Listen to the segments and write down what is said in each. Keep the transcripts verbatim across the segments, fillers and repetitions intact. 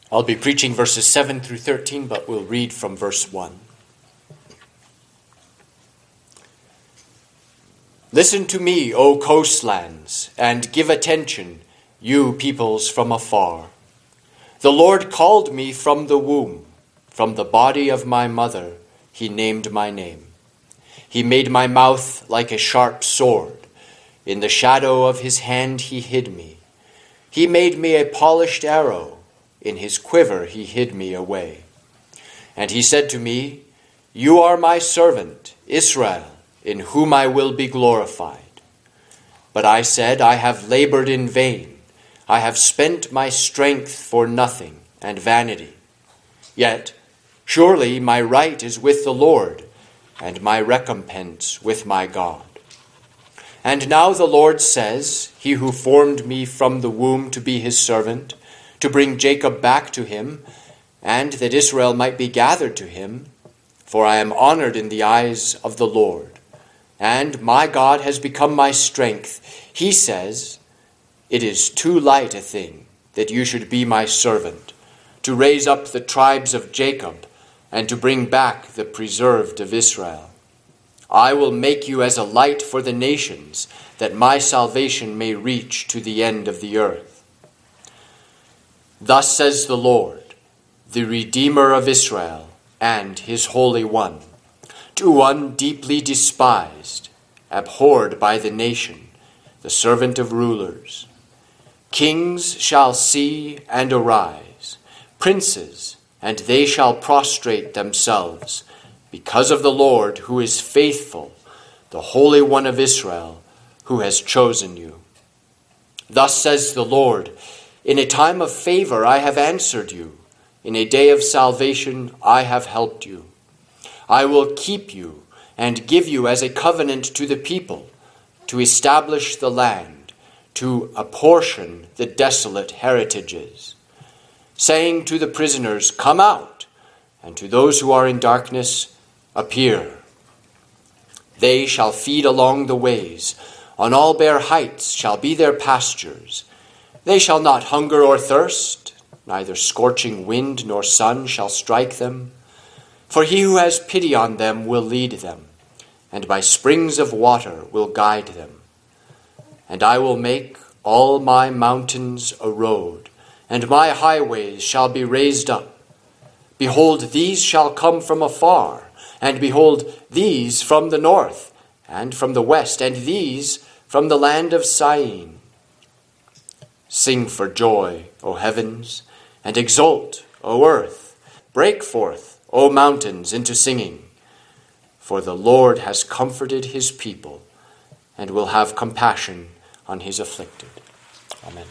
I'll be preaching verses seven through thirteen, but we'll read from verse one. Listen to me, O coastlands, and give attention, you peoples from afar. The Lord called me from the womb, from the body of my mother, he named my name. He made my mouth like a sharp sword. In the shadow of his hand he hid me. He made me a polished arrow. In his quiver he hid me away. And he said to me, You are my servant, Israel, in whom I will be glorified. But I said, I have labored in vain. I have spent my strength for nothing and vanity. Yet, surely my right is with the Lord, and my recompense with my God. And now the Lord says, He who formed me from the womb to be his servant, to bring Jacob back to him, and that Israel might be gathered to him, for I am honored in the eyes of the Lord, and my God has become my strength. He says, It is too light a thing that you should be my servant, to raise up the tribes of Jacob, and to bring back the preserved of Israel. I will make you as a light for the nations, that my salvation may reach to the end of the earth. Thus says the Lord, the Redeemer of Israel, and his Holy One, to one deeply despised, abhorred by the nation, the servant of rulers. Kings shall see and arise, princes, and they shall prostrate themselves, because of the Lord who is faithful, the Holy One of Israel, who has chosen you. Thus says the Lord, In a time of favor I have answered you. In a day of salvation I have helped you. I will keep you and give you as a covenant to the people, to establish the land, to apportion the desolate heritages, saying to the prisoners, Come out, and to those who are in darkness, appear. They shall feed along the ways. On all bare heights shall be their pastures. They shall not hunger or thirst. Neither scorching wind nor sun shall strike them. For he who has pity on them will lead them, and by springs of water will guide them. And I will make all my mountains a road, and my highways shall be raised up. Behold, these shall come from afar, and behold, these from the north, and from the west, and these from the land of Syene. Sing for joy, O heavens, and exult, O earth. Break forth, O mountains, into singing. For the Lord has comforted his people, and will have compassion on his afflicted. Amen.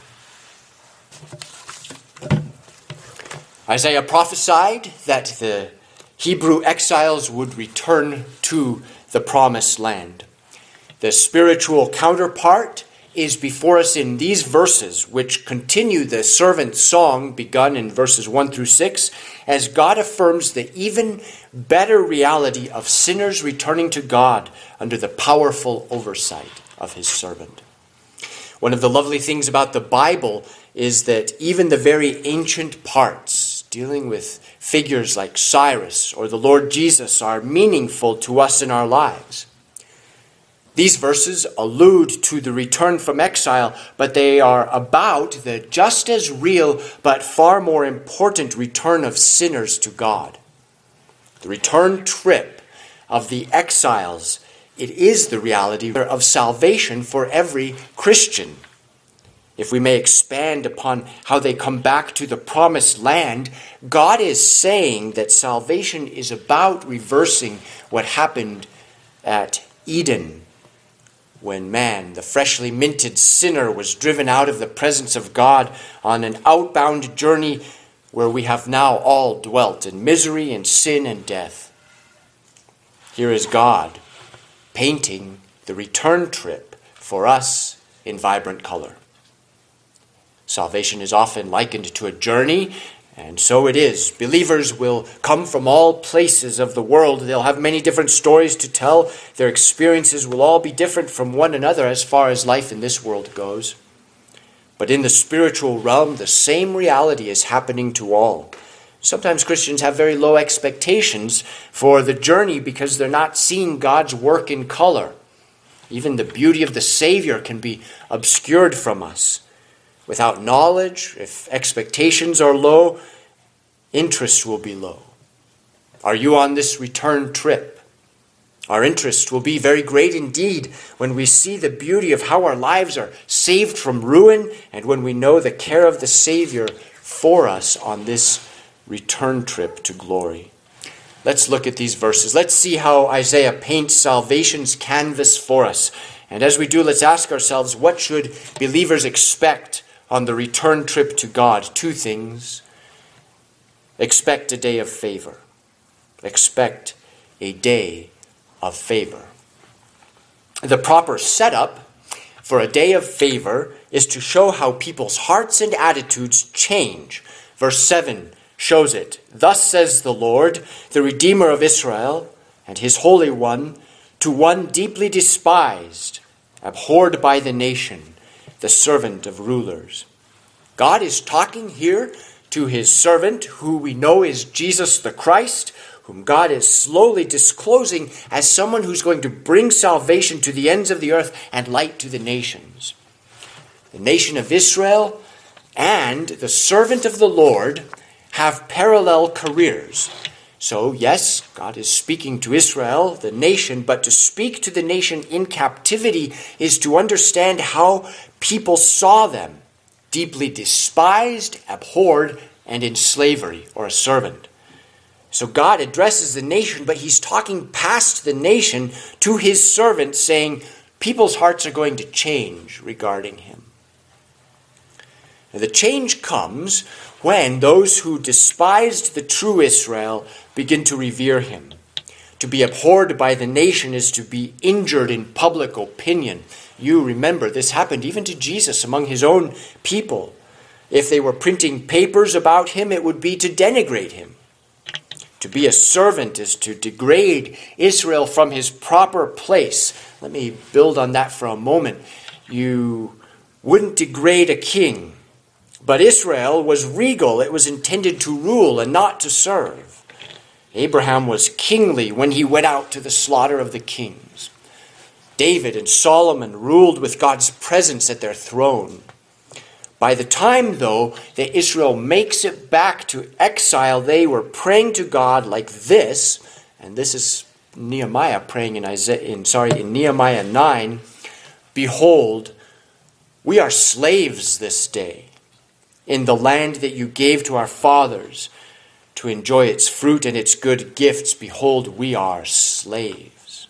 Isaiah prophesied that the Hebrew exiles would return to the promised land. The spiritual counterpart is before us in these verses, which continue the servant song begun in verses one through six, as God affirms the even better reality of sinners returning to God under the powerful oversight of his servant. One of the lovely things about the Bible is that even the very ancient parts, dealing with figures like Cyrus or the Lord Jesus, are meaningful to us in our lives. These verses allude to the return from exile, but they are about the just as real but far more important return of sinners to God. The return trip of the exiles, it is the reality of salvation for every Christian. If we may expand upon how they come back to the promised land, God is saying that salvation is about reversing what happened at Eden, when man, the freshly minted sinner, was driven out of the presence of God on an outbound journey where we have now all dwelt in misery and sin and death. Here is God painting the return trip for us in vibrant color. Salvation is often likened to a journey, and so it is. Believers will come from all places of the world. They'll have many different stories to tell. Their experiences will all be different from one another as far as life in this world goes. But in the spiritual realm, the same reality is happening to all. Sometimes Christians have very low expectations for the journey because they're not seeing God's work in color. Even the beauty of the Savior can be obscured from us. Without knowledge, if expectations are low, interest will be low. Are you on this return trip? Our interest will be very great indeed when we see the beauty of how our lives are saved from ruin and when we know the care of the Savior for us on this return trip to glory. Let's look at these verses. Let's see how Isaiah paints salvation's canvas for us. And as we do, let's ask ourselves, what should believers expect on the return trip to God? Two things. Expect a day of favor. Expect a day of favor. The proper setup for a day of favor is to show how people's hearts and attitudes change. Verse seven shows it. Thus says the Lord, the Redeemer of Israel, and his Holy One, to one deeply despised, abhorred by the nation, the servant of rulers. God is talking here to his servant, who we know is Jesus the Christ, whom God is slowly disclosing as someone who's going to bring salvation to the ends of the earth and light to the nations. The nation of Israel and the servant of the Lord have parallel careers. So, yes, God is speaking to Israel, the nation, but to speak to the nation in captivity is to understand how people saw them, deeply despised, abhorred, and in slavery or a servant. So God addresses the nation, but he's talking past the nation to his servant, saying people's hearts are going to change regarding him. Now, the change comes when those who despised the true Israel begin to revere him. To be abhorred by the nation is to be injured in public opinion. You remember this happened even to Jesus among his own people. If they were printing papers about him, it would be to denigrate him. To be a servant is to degrade Israel from his proper place. Let me build on that for a moment. You wouldn't degrade a king, but Israel was regal. It was intended to rule and not to serve. Abraham was kingly when he went out to the slaughter of the kings. David and Solomon ruled with God's presence at their throne. By the time, though, that Israel makes it back to exile, they were praying to God like this, and this is Nehemiah praying in Isaiah, in, sorry, in Nehemiah nine, "Behold, we are slaves this day in the land that you gave to our fathers to enjoy its fruit and its good gifts. Behold, we are slaves."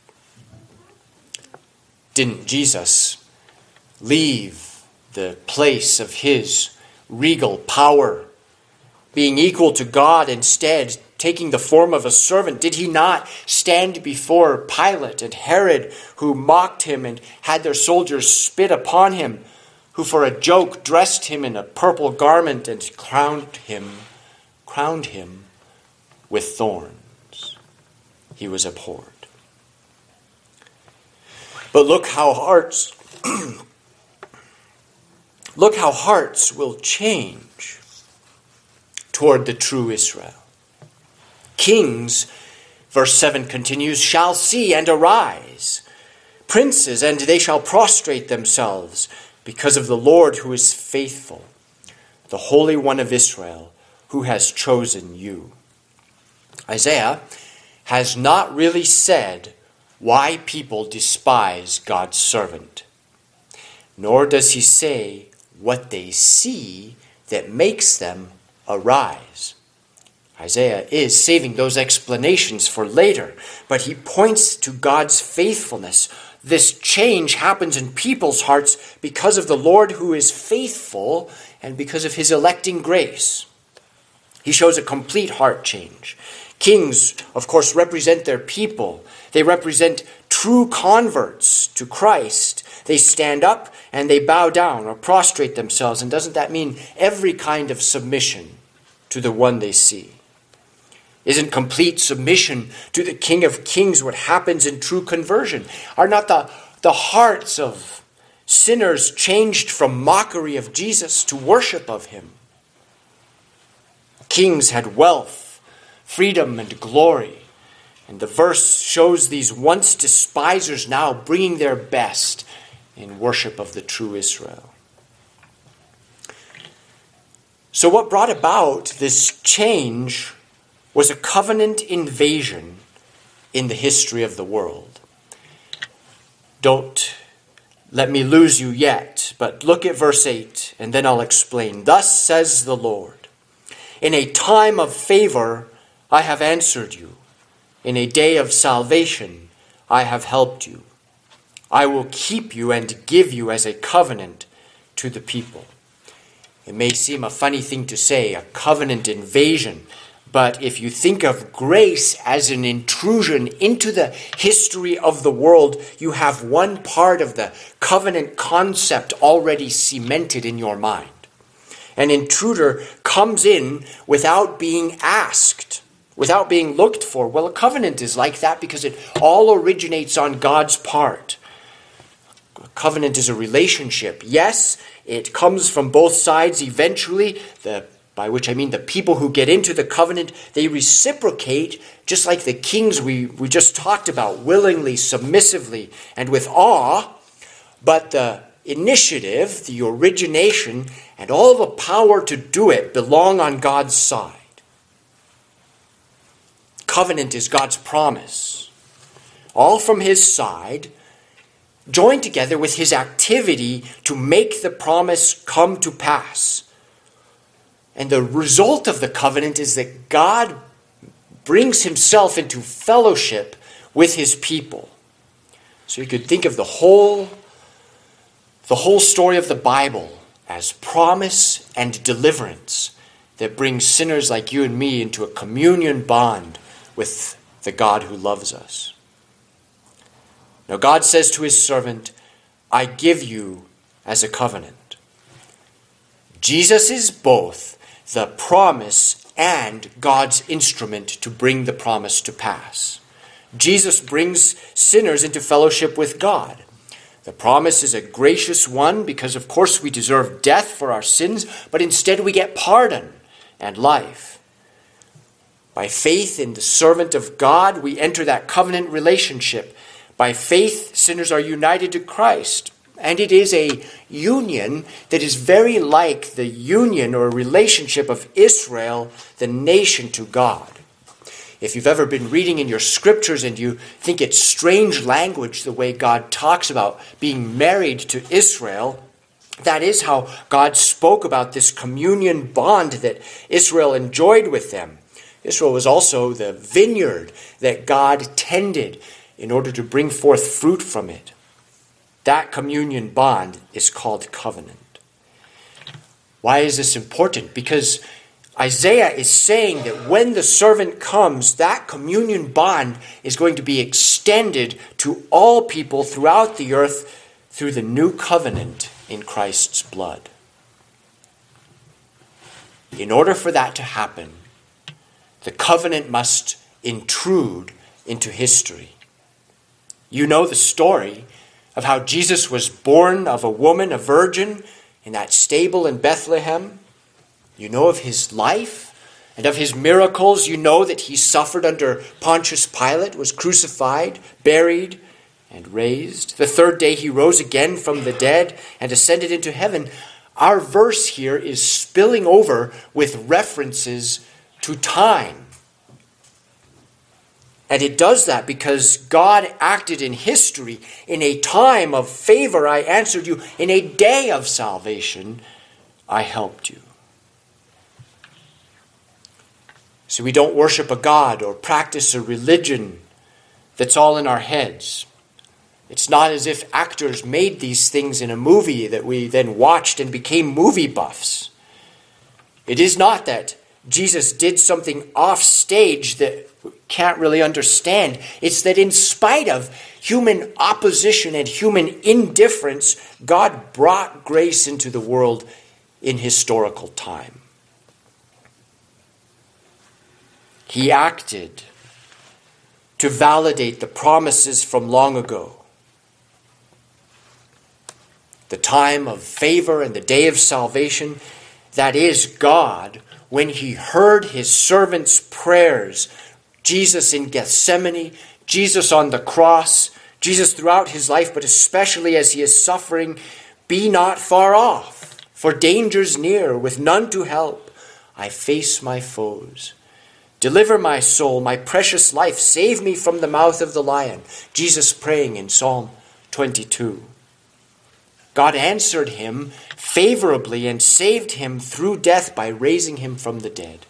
Didn't Jesus leave the place of his regal power, being equal to God, instead taking the form of a servant? Did he not stand before Pilate and Herod, who mocked him and had their soldiers spit upon him, who for a joke dressed him in a purple garment and crowned him, crowned him with thorns? He was abhorred. But look how hearts Look how hearts will change toward the true Israel. Kings, verse seven continues, shall see and arise. Princes, and they shall prostrate themselves because of the Lord who is faithful, the Holy One of Israel, who has chosen you. Isaiah has not really said why people despise God's servant, nor does he say what they see that makes them arise. Isaiah is saving those explanations for later, but he points to God's faithfulness. This change happens in people's hearts because of the Lord who is faithful and because of his electing grace. He shows a complete heart change. Kings, of course, represent their people. They represent true converts to Christ. They stand up and they bow down or prostrate themselves. And doesn't that mean every kind of submission to the one they see? Isn't complete submission to the King of Kings what happens in true conversion? Are not the, the hearts of sinners changed from mockery of Jesus to worship of him. Kings had wealth, freedom, and glory. And the verse shows these once despisers now bringing their best in worship of the true Israel. So what brought about this change was a covenant invasion in the history of the world. Don't let me lose you yet, but look at verse eight, and then I'll explain. Thus says the Lord, in a time of favor I have answered you. In a day of salvation I have helped you. I will keep you and give you as a covenant to the people. It may seem a funny thing to say, a covenant invasion, but if you think of grace as an intrusion into the history of the world, you have one part of the covenant concept already cemented in your mind. An intruder comes in without being asked, without being looked for. Well, a covenant is like that because it all originates on God's part. A covenant is a relationship. Yes, it comes from both sides eventually, the, by which I mean the people who get into the covenant, they reciprocate just like the kings we, we just talked about, willingly, submissively, and with awe. But the initiative, the origination, and all the power to do it belong on God's side. Covenant is God's promise, all from his side, joined together with his activity to make the promise come to pass. And the result of the covenant is that God brings himself into fellowship with his people. So you could think of the whole, the whole story of the Bible as promise and deliverance that brings sinners like you and me into a communion bond with the God who loves us. Now God says to his servant, I give you as a covenant. Jesus is both the promise and God's instrument to bring the promise to pass. Jesus brings sinners into fellowship with God. The promise is a gracious one because, of course, we deserve death for our sins, but instead we get pardon and life. By faith in the servant of God, we enter that covenant relationship. By faith, sinners are united to Christ. And it is a union that is very like the union or relationship of Israel, the nation, to God. If you've ever been reading in your scriptures and you think it's strange language the way God talks about being married to Israel, that is how God spoke about this communion bond that Israel enjoyed with them. Israel was also the vineyard that God tended in order to bring forth fruit from it. That communion bond is called covenant. Why is this important? Because Isaiah is saying that when the servant comes, that communion bond is going to be extended to all people throughout the earth through the new covenant in Christ's blood. In order for that to happen, the covenant must intrude into history. You know the story of how Jesus was born of a woman, a virgin, in that stable in Bethlehem. You know of his life and of his miracles. You know that he suffered under Pontius Pilate, was crucified, buried, and raised. The third day he rose again from the dead and ascended into heaven. Our verse here is spilling over with references to time. And it does that because God acted in history. In a time of favor, I answered you. In a day of salvation, I helped you. So we don't worship a God or practice a religion that's all in our heads. It's not as if actors made these things in a movie that we then watched and became movie buffs. It is not that Jesus did something off stage that we can't really understand. It's that in spite of human opposition and human indifference, God brought grace into the world in historical time. He acted to validate the promises from long ago. the time of favor and the day of salvation, that is God, when he heard his servant's prayers, Jesus in Gethsemane, Jesus on the cross, Jesus throughout his life, but especially as he is suffering, be not far off, for danger's near, with none to help. I face my foes. Deliver my soul, my precious life. Save me from the mouth of the lion. Jesus praying in Psalm twenty-two. God answered him favorably and saved him through death by raising him from the dead.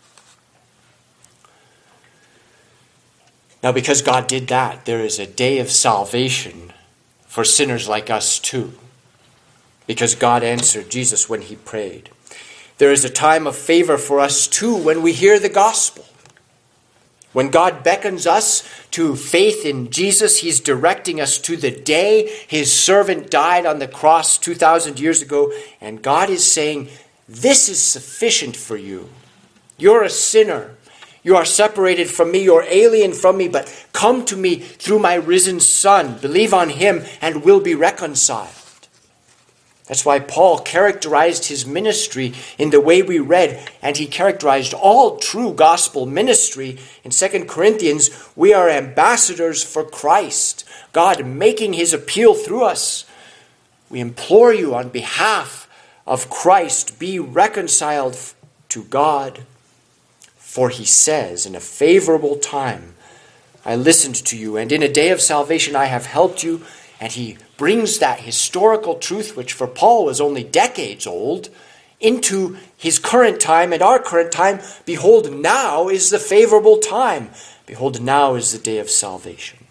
Now, because God did that, there is a day of salvation for sinners like us too. Because God answered Jesus when he prayed. There is a time of favor for us too when we hear the gospel. When God beckons us to faith in Jesus, he's directing us to the day his servant died on the cross two thousand years ago. And God is saying, this is sufficient for you. You're a sinner. You are separated from me. You're alien from me. But come to me through my risen Son. Believe on him and we'll be reconciled. That's why Paul characterized his ministry in the way we read, and he characterized all true gospel ministry. In Second Corinthians, we are ambassadors for Christ, God making his appeal through us. We implore you on behalf of Christ, be reconciled to God. For he says, in a favorable time, I listened to you, and in a day of salvation I have helped you. And he brings that historical truth, which for Paul was only decades old, into his current time and our current time. Behold, now is the favorable time. Behold, now is the day of salvation.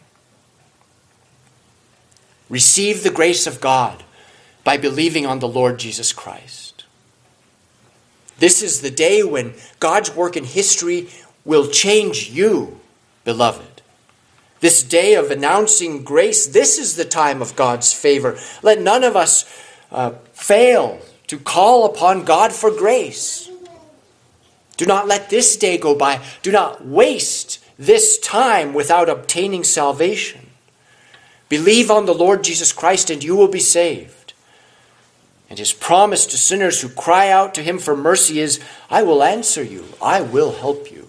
Receive the grace of God by believing on the Lord Jesus Christ. This is the day when God's work in history will change you, beloved. This day of announcing grace, this is the time of God's favor. Let none of us uh, fail to call upon God for grace. Do not let this day go by. Do not waste this time without obtaining salvation. Believe on the Lord Jesus Christ and you will be saved. And his promise to sinners who cry out to him for mercy is, I will answer you. I will help you.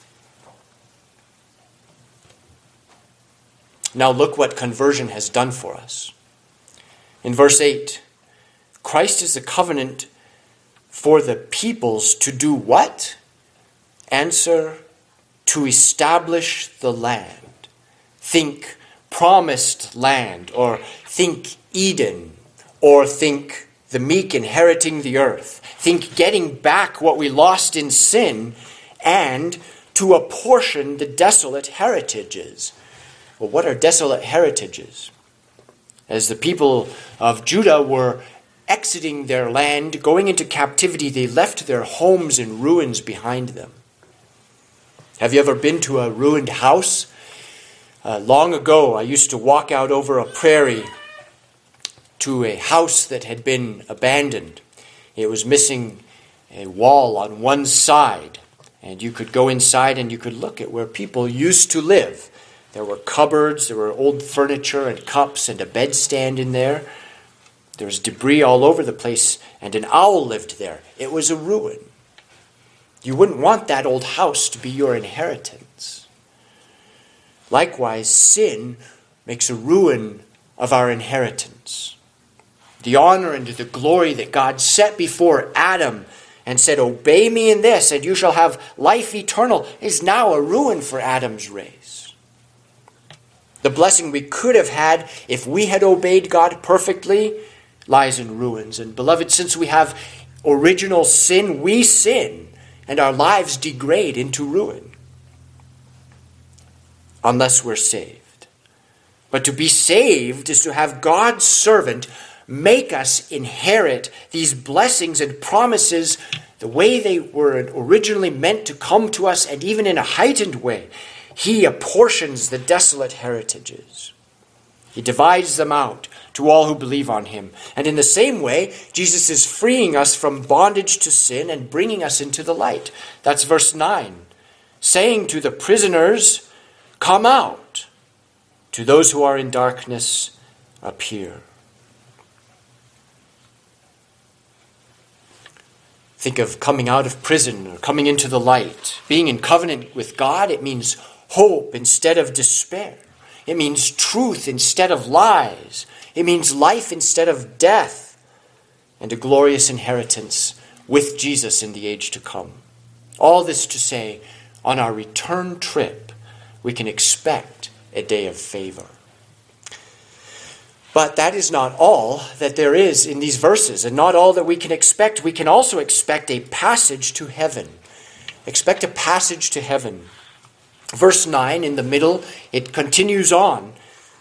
Now look what conversion has done for us. In verse eight, Christ is the covenant for the peoples to do what? Answer, to establish the land. Think promised land, or think Eden, or think the meek inheriting the earth. Think getting back what we lost in sin, and to apportion the desolate heritages. Well, what are desolate heritages? As the people of Judah were exiting their land, going into captivity, they left their homes in ruins behind them. Have you ever been to a ruined house? Uh, long ago, I used to walk out over a prairie to a house that had been abandoned. It was missing a wall on one side, and you could go inside and you could look at where people used to live. There were cupboards, there were old furniture and cups and a bedstand in there. There was debris all over the place, and an owl lived there. It was a ruin. You wouldn't want that old house to be your inheritance. Likewise, sin makes a ruin of our inheritance. The honor and the glory that God set before Adam and said, obey me in this, and you shall have life eternal, is now a ruin for Adam's race. The blessing we could have had if we had obeyed God perfectly lies in ruins. And beloved, since we have original sin, we sin, and our lives degrade into ruin. Unless we're saved. But to be saved is to have God's servant make us inherit these blessings and promises the way they were originally meant to come to us, and even in a heightened way. He apportions the desolate heritages. He divides them out to all who believe on him. And in the same way, Jesus is freeing us from bondage to sin and bringing us into the light. That's verse nine. Saying to the prisoners, come out. To those who are in darkness, appear. Think of coming out of prison or coming into the light. Being in covenant with God, it means hope instead of despair. It means truth instead of lies. It means life instead of death, and a glorious inheritance with Jesus in the age to come. All this to say, on our return trip, we can expect a day of favor. But that is not all that there is in these verses, and not all that we can expect. We can also expect a passage to heaven. Expect a passage to heaven. Verse nine, in the middle, it continues on.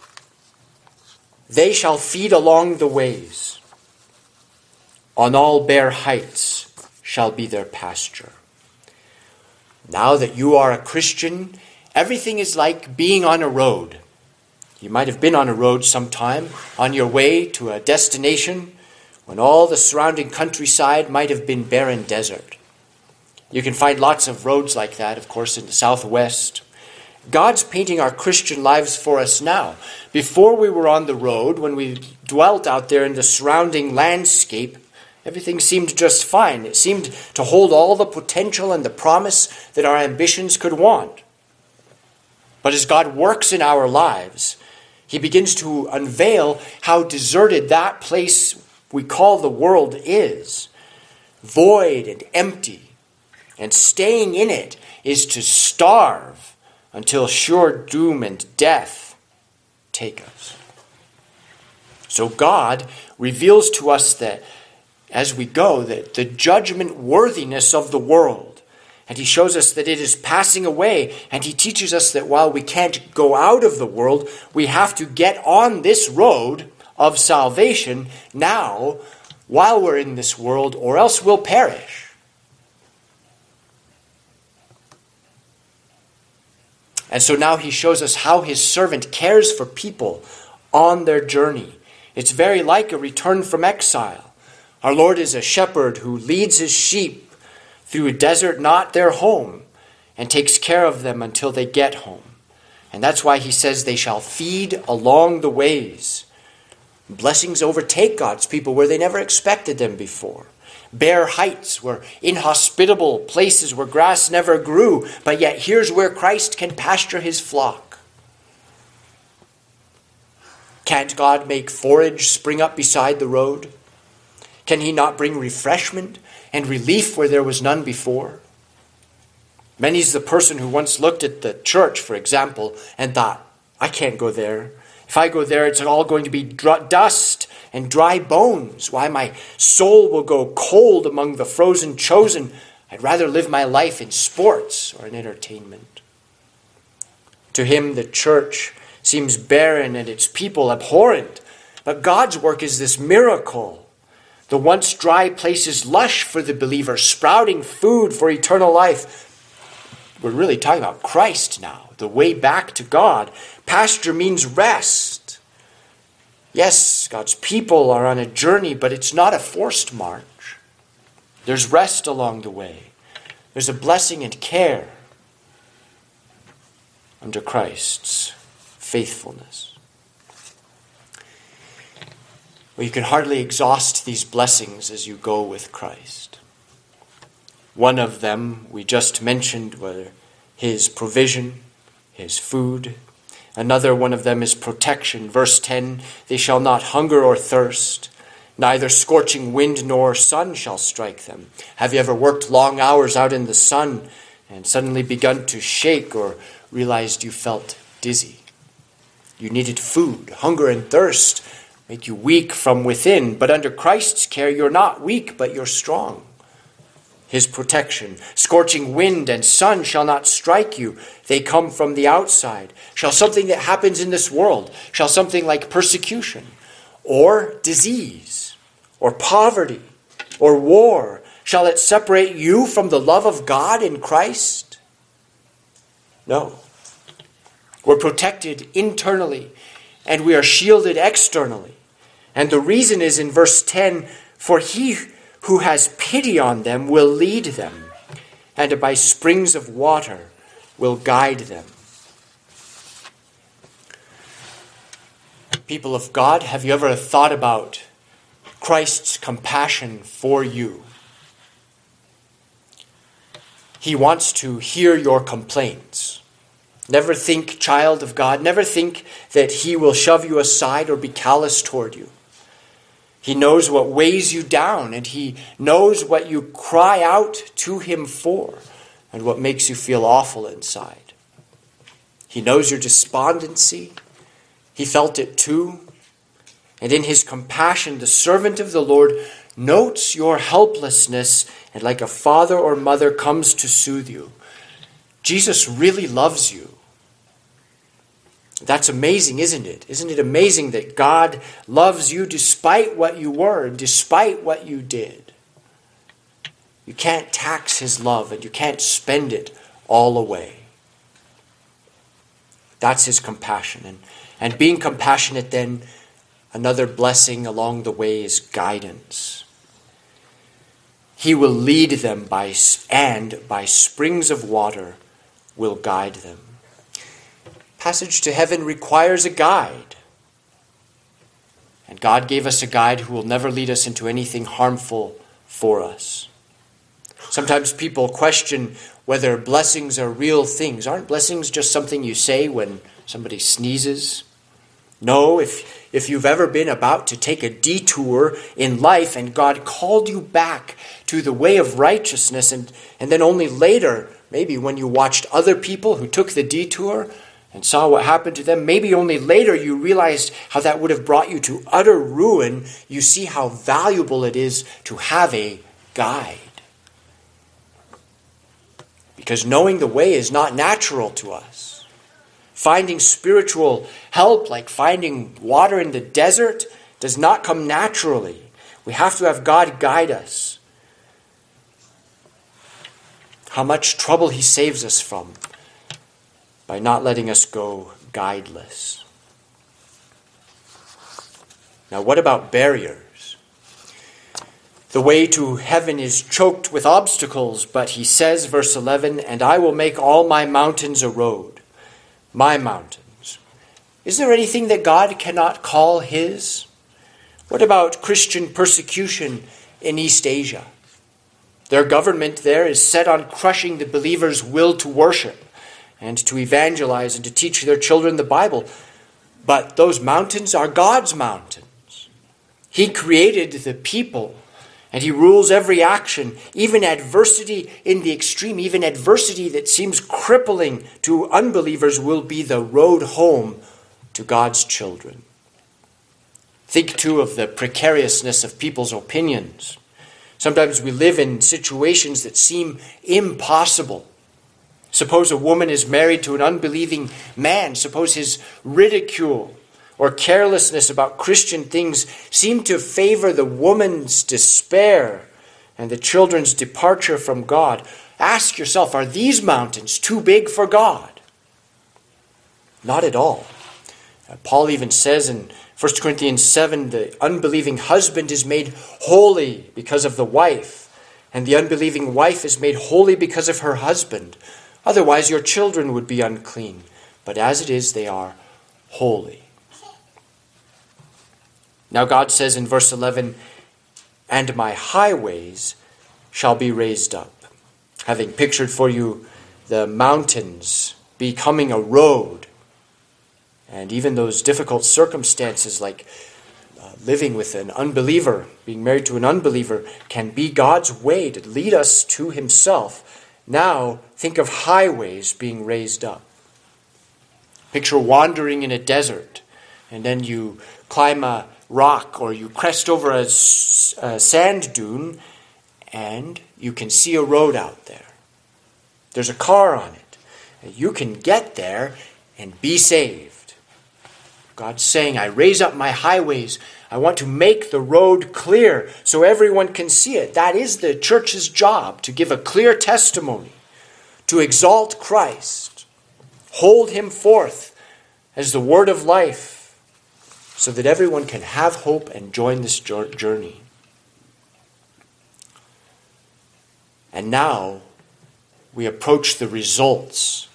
They shall feed along the ways. On all bare heights shall be their pasture. Now that you are a Christian, everything is like being on a road. You might have been on a road sometime, on your way to a destination, when all the surrounding countryside might have been barren desert. You can find lots of roads like that, of course, in the southwest. God's painting our Christian lives for us now. Before we were on the road, when we dwelt out there in the surrounding landscape, everything seemed just fine. It seemed to hold all the potential and the promise that our ambitions could want. But as God works in our lives, he begins to unveil how deserted that place we call the world is. Void and empty. And staying in it is to starve until sure doom and death take us. So God reveals to us that as we go, that the judgment worthiness of the world. And he shows us that it is passing away. And he teaches us that while we can't go out of the world, we have to get on this road of salvation now while we're in this world, or else we'll perish. And so now he shows us how his servant cares for people on their journey. It's very like a return from exile. Our Lord is a shepherd who leads his sheep through a desert not their home and takes care of them until they get home. And that's why he says they shall feed along the ways. Blessings overtake God's people where they never expected them before. Bare heights were inhospitable places where grass never grew, but yet here's where Christ can pasture his flock. Can't God make forage spring up beside the road? Can he not bring refreshment and relief where there was none before? Many's the person who once looked at the church, for example, and thought, I can't go there. If I go there, it's all going to be dr- dust and dry bones. Why, my soul will go cold among the frozen chosen. I'd rather live my life in sports or in entertainment. To him, the church seems barren and its people abhorrent. But God's work is this miracle. The once dry place is lush for the believer, sprouting food for eternal life. We're really talking about Christ now, the way back to God. Pasture means rest. Yes, God's people are on a journey, but it's not a forced march. There's rest along the way. There's a blessing and care under Christ's faithfulness. Well, you can hardly exhaust these blessings as you go with Christ. One of them we just mentioned were his provision, his food. Another one of them is protection. Verse ten, they shall not hunger or thirst. Neither scorching wind nor sun shall strike them. Have you ever worked long hours out in the sun and suddenly begun to shake or realized you felt dizzy? You needed food. Hunger and thirst make you weak from within. But under Christ's care, you're not weak, but you're strong. His protection. Scorching wind and sun shall not strike you. They come from the outside. Shall something that happens in this world, shall something like persecution or disease or poverty or war, shall it separate you from the love of God in Christ? No. We're protected internally and we are shielded externally. And the reason is in verse ten, for he who has pity on them will lead them, and by springs of water will guide them. People of God, have you ever thought about Christ's compassion for you? He wants to hear your complaints. Never think, child of God, never think that he will shove you aside or be callous toward you. He knows what weighs you down, and he knows what you cry out to him for and what makes you feel awful inside. He knows your despondency. He felt it too. And in his compassion, the servant of the Lord notes your helplessness and like a father or mother comes to soothe you. Jesus really loves you. That's amazing, isn't it? Isn't it amazing that God loves you despite what you were and despite what you did? You can't tax his love and you can't spend it all away. That's his compassion. And, and being compassionate then, another blessing along the way is guidance. He will lead them by and by springs of water will guide them. Passage to heaven requires a guide. And God gave us a guide who will never lead us into anything harmful for us. Sometimes people question whether blessings are real things. Aren't blessings just something you say when somebody sneezes? No, if, if you've ever been about to take a detour in life and God called you back to the way of righteousness and, and then only later, maybe when you watched other people who took the detour and saw what happened to them, maybe only later you realized how that would have brought you to utter ruin, you see how valuable it is to have a guide. Because knowing the way is not natural to us. Finding spiritual help, like finding water in the desert, does not come naturally. We have to have God guide us. How much trouble he saves us from by not letting us go guideless. Now, what about barriers? The way to heaven is choked with obstacles, but he says, verse eleven, "And I will make all my mountains a road." My mountains. Is there anything that God cannot call his? What about Christian persecution in East Asia? Their government there is set on crushing the believers' will to worship and to evangelize and to teach their children the Bible. But those mountains are God's mountains. He created the people and he rules every action, even adversity in the extreme, even adversity that seems crippling to unbelievers will be the road home to God's children. Think too of the precariousness of people's opinions. Sometimes we live in situations that seem impossible. Suppose a woman is married to an unbelieving man. Suppose his ridicule or carelessness about Christian things seem to favor the woman's despair and the children's departure from God. Ask yourself, are these mountains too big for God? Not at all. Paul even says in First Corinthians seven, the unbelieving husband is made holy because of the wife, and the unbelieving wife is made holy because of her husband. Otherwise, your children would be unclean. But as it is, they are holy. Now God says in verse eleven, "And my highways shall be raised up." Having pictured for you the mountains becoming a road, and even those difficult circumstances like uh, living with an unbeliever, being married to an unbeliever, can be God's way to lead us to himself. Now think of highways being raised up. Picture wandering in a desert, and then you climb a rock or you crest over a, a sand dune, and you can see a road out there. There's a car on it. You can get there and be saved. God's saying, I raise up my highways. I want to make the road clear so everyone can see it. That is the church's job, to give a clear testimony, to exalt Christ, hold him forth as the word of life, so that everyone can have hope and join this journey. And now we approach the results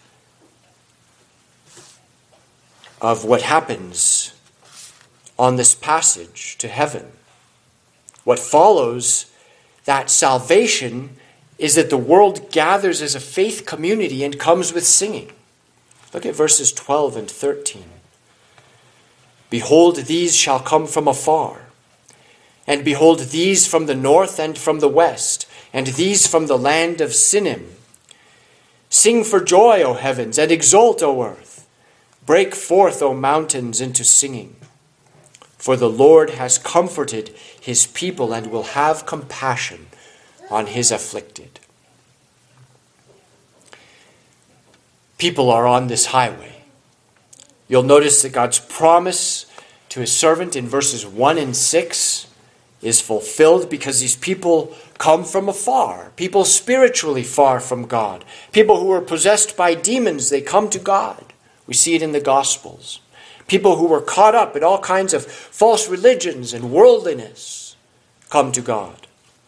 of what happens on this passage to heaven. What follows that salvation is that the world gathers as a faith community and comes with singing. Look at verses twelve and thirteen. Behold, these shall come from afar, and behold, these from the north and from the west, and these from the land of Sinim. Sing for joy, O heavens, and exult, O earth. Break forth, O mountains, into singing. For the Lord has comforted his people and will have compassion on his afflicted. People are on this highway. You'll notice that God's promise to his servant in verses one and six is fulfilled because these people come from afar. People spiritually far from God. People who are possessed by demons, they come to God. We see it in the Gospels. People who were caught up in all kinds of false religions and worldliness come to God.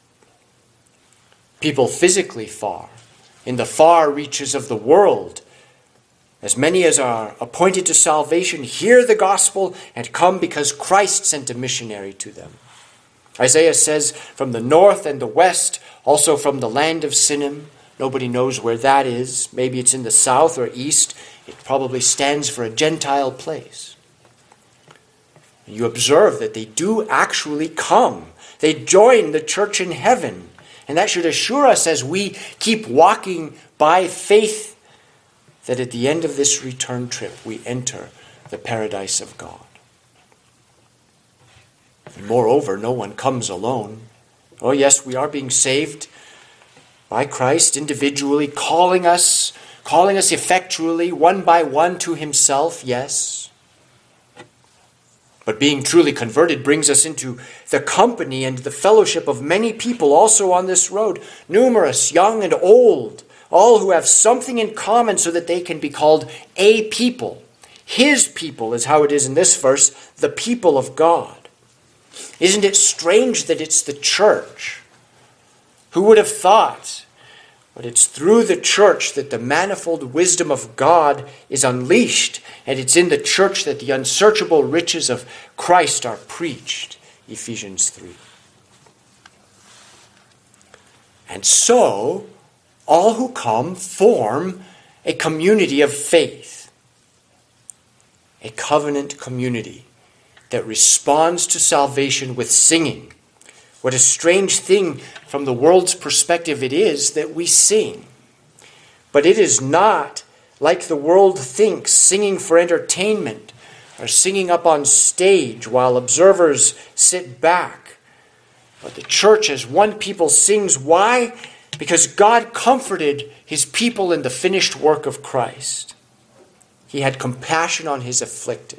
People physically far, in the far reaches of the world, as many as are appointed to salvation, hear the gospel and come because Christ sent a missionary to them. Isaiah says, from the north and the west, also from the land of Sinim. Nobody knows where that is. Maybe it's in the south or east. It probably stands for a Gentile place. You observe that they do actually come. They join the church in heaven. And that should assure us as we keep walking by faith that at the end of this return trip we enter the paradise of God. And moreover, no one comes alone. Oh yes, we are being saved by Christ individually, calling us, calling us effectually, one by one to himself, yes. But being truly converted brings us into the company and the fellowship of many people also on this road, numerous, young and old, all who have something in common so that they can be called a people. His people is how it is in this verse, the people of God. Isn't it strange that it's the church? Who would have thought? But it's through the church that the manifold wisdom of God is unleashed, and it's in the church that the unsearchable riches of Christ are preached. Ephesians three. And so, all who come form a community of faith, a covenant community that responds to salvation with singing. What a strange thing from the world's perspective it is that we sing. But it is not like the world thinks, singing for entertainment or singing up on stage while observers sit back. But the church as one people sings. Why? Because God comforted his people in the finished work of Christ. He had compassion on his afflicted.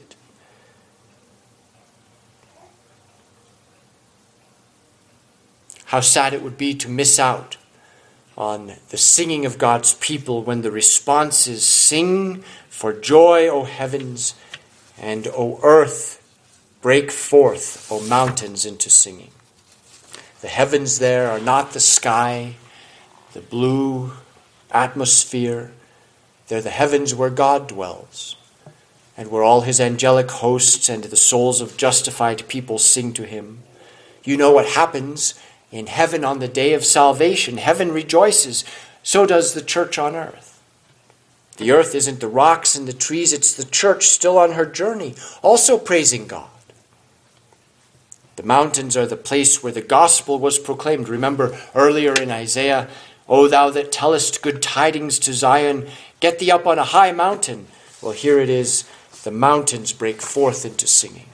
How sad it would be to miss out on the singing of God's people when the response is, sing for joy, O heavens, and O earth, break forth, O mountains, into singing. The heavens there are not the sky, the blue atmosphere. They're the heavens where God dwells, and where all his angelic hosts and the souls of justified people sing to him. You know what happens in heaven on the day of salvation. Heaven rejoices. So does the church on earth. The earth isn't the rocks and the trees. It's the church still on her journey, also praising God. The mountains are the place where the gospel was proclaimed. Remember earlier in Isaiah, O thou that tellest good tidings to Zion, get thee up on a high mountain. Well, here it is. The mountains break forth into singing.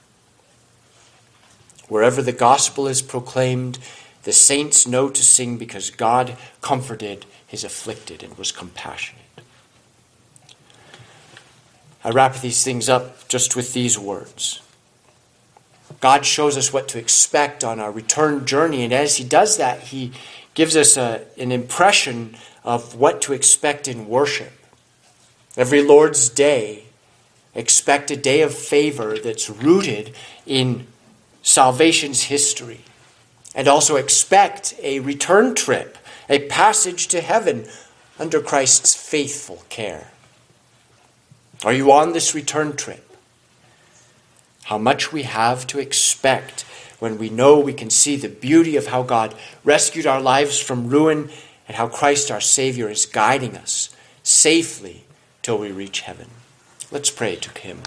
Wherever the gospel is proclaimed, the saints know to sing because God comforted his afflicted and was compassionate. I wrap these things up just with these words. God shows us what to expect on our return journey, and as he does that, he gives us a, an impression of what to expect in worship. Every Lord's Day, expect a day of favor that's rooted in salvation's history. And also expect a return trip, a passage to heaven under Christ's faithful care. Are you on this return trip? How much we have to expect when we know we can see the beauty of how God rescued our lives from ruin and how Christ our Savior is guiding us safely till we reach heaven. Let's pray to him.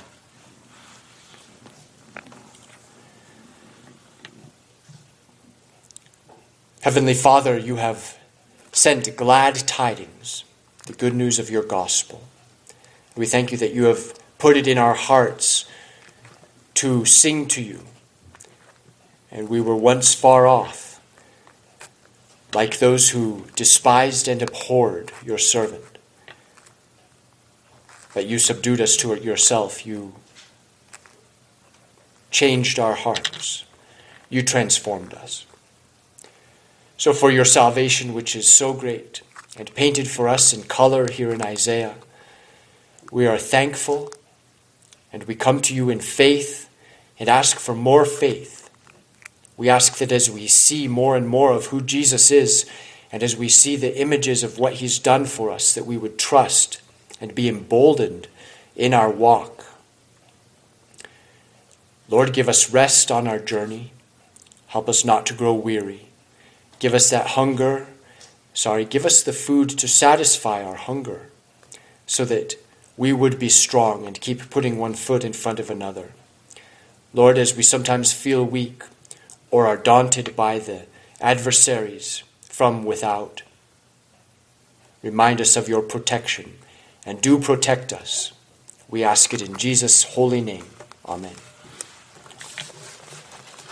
Heavenly Father, you have sent glad tidings, the good news of your gospel. We thank you that you have put it in our hearts to sing to you. And we were once far off, like those who despised and abhorred your servant. But you subdued us to it yourself. You changed our hearts. You transformed us. So for your salvation, which is so great and painted for us in color here in Isaiah, we are thankful, and we come to you in faith and ask for more faith. We ask that as we see more and more of who Jesus is, and as we see the images of what he's done for us, that we would trust and be emboldened in our walk. Lord, give us rest on our journey. Help us not to grow weary. Give us that hunger, sorry, give us the food to satisfy our hunger, so that we would be strong and keep putting one foot in front of another. Lord, as we sometimes feel weak or are daunted by the adversaries from without, remind us of your protection and do protect us. We ask it in Jesus' holy name. Amen.